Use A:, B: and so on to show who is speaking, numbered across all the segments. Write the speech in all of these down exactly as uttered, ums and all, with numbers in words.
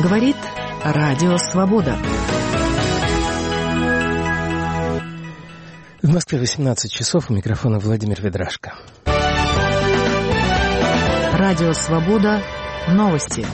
A: Говорит Радио Свобода.
B: В Москве восемнадцать часов, у микрофона Владимир Ведрашко.
A: Радио Свобода. Новости.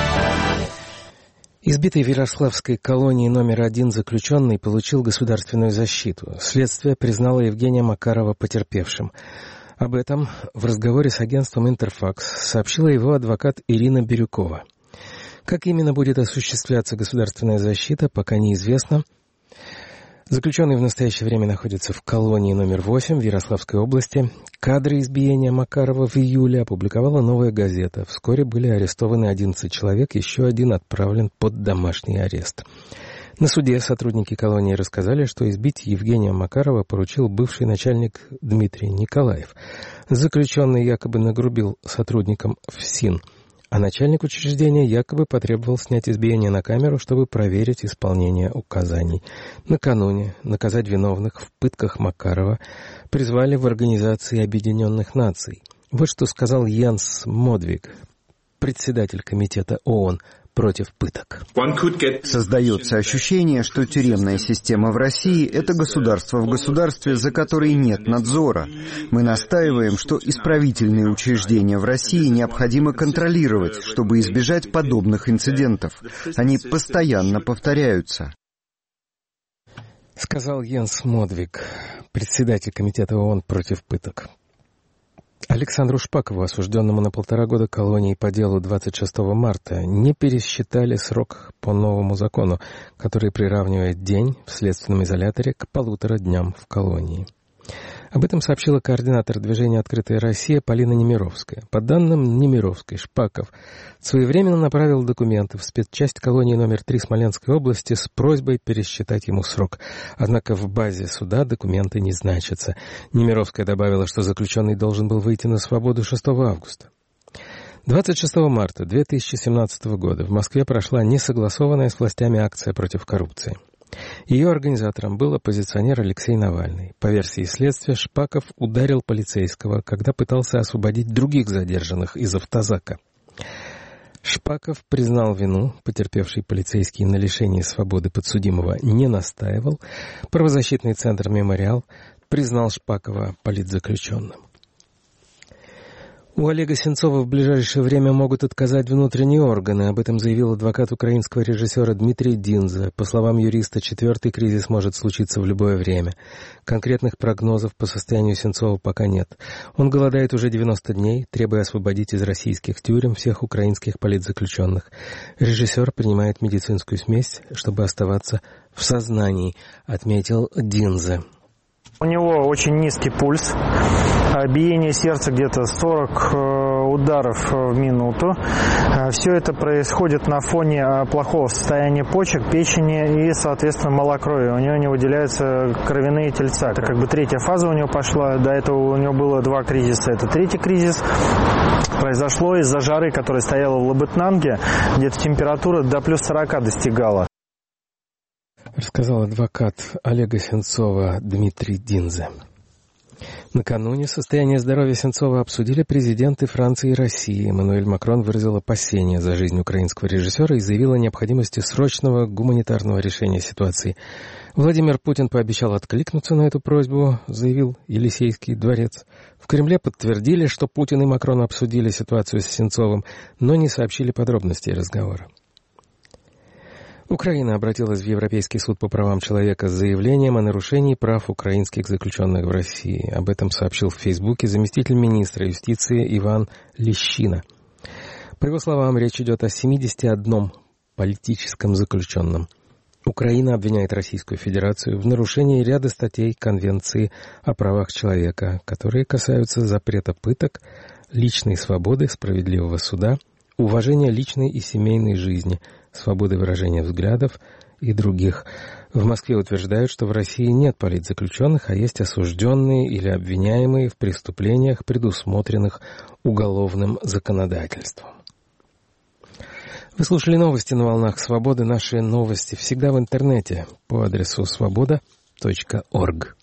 B: Избитый в Ярославской колонии номер один заключенный получил государственную защиту. Следствие признало Евгения Макарова потерпевшим. Об этом в разговоре с агентством «Интерфакс» сообщила его адвокат Ирина Бирюкова. Как именно будет осуществляться государственная защита, пока неизвестно. Заключенный в настоящее время находится в колонии номер восемь в Ярославской области. Кадры избиения Макарова в июле опубликовала «Новая газета». Вскоре были арестованы одиннадцать человек, еще один отправлен под домашний арест. На суде сотрудники колонии рассказали, что избить Евгения Макарова поручил бывший начальник Дмитрий Николаев. Заключенный якобы нагрубил сотрудникам ФСИН, а начальник учреждения якобы потребовал снять избиение на камеру, чтобы проверить исполнение указаний. Накануне наказать виновных в пытках Макарова призвали в Организации Объединенных Наций. Вот что сказал Йенс Модвиг, председатель комитета ООН против пыток.
C: Создается ощущение, что тюремная система в России — это государство в государстве, за которой нет надзора. Мы настаиваем, что исправительные учреждения в России необходимо контролировать, чтобы избежать подобных инцидентов. Они постоянно повторяются.
B: Сказал Йенс Модвиг, председатель комитета ООН против пыток. Александру Шпакову, осужденному на полтора года колонии по делу двадцать шестого марта, не пересчитали срок по новому закону, который приравнивает день в следственном изоляторе к полутора дням в колонии. Об этом сообщила координатор движения «Открытая Россия» Полина Немировская. По данным Немировской, Шпаков своевременно направил документы в спецчасть колонии номер три Смоленской области с просьбой пересчитать ему срок. Однако в базе суда документы не значатся. Немировская добавила, что заключенный должен был выйти на свободу шестого августа. двадцать шестого марта две тысячи семнадцатого года в Москве прошла несогласованная с властями акция против коррупции. Ее организатором был оппозиционер Алексей Навальный. По версии следствия, Шпаков ударил полицейского, когда пытался освободить других задержанных из автозака. Шпаков признал вину, потерпевший полицейский на лишение свободы подсудимого не настаивал. Правозащитный центр «Мемориал» признал Шпакова политзаключенным. У Олега Сенцова в ближайшее время могут отказать внутренние органы. Об этом заявил адвокат украинского режиссера Дмитрий Динзе. По словам юриста, четвертый кризис может случиться в любое время. Конкретных прогнозов по состоянию Сенцова пока нет. Он голодает уже девяносто дней, требуя освободить из российских тюрем всех украинских политзаключенных. Режиссер принимает медицинскую смесь, чтобы оставаться в сознании, отметил Динзе.
D: У него очень низкий пульс, биение сердца где-то сорок ударов в минуту. Все это происходит на фоне плохого состояния почек, печени и, соответственно, малокровия. У него не выделяются кровяные тельца. Это как бы третья фаза у него пошла. До этого у него было два кризиса. Это третий кризис. Произошло из-за жары, которая стояла в Лабытнанге. Где-то температура до плюс сорока достигала.
B: Рассказал адвокат Олега Сенцова Дмитрий Динзе. Накануне состояние здоровья Сенцова обсудили президенты Франции и России. Эммануэль Макрон выразил опасения за жизнь украинского режиссера и заявил о необходимости срочного гуманитарного решения ситуации. Владимир Путин пообещал откликнуться на эту просьбу, заявил Елисейский дворец. В Кремле подтвердили, что Путин и Макрон обсудили ситуацию с Сенцовым, но не сообщили подробностей разговора. Украина обратилась в Европейский суд по правам человека с заявлением о нарушении прав украинских заключенных в России. Об этом сообщил в Фейсбуке заместитель министра юстиции Иван Лещина. По его словам, речь идет о семидесяти одном политическом заключенном. Украина обвиняет Российскую Федерацию в нарушении ряда статей Конвенции о правах человека, которые касаются запрета пыток, личной свободы, справедливого суда, уважения личной и семейной жизни, свободы выражения взглядов и других. В Москве утверждают, что в России нет политзаключенных, а есть осужденные или обвиняемые в преступлениях, предусмотренных уголовным законодательством. Вы слушали новости на волнах Свободы. Наши новости всегда в интернете по адресу свобода точка орг.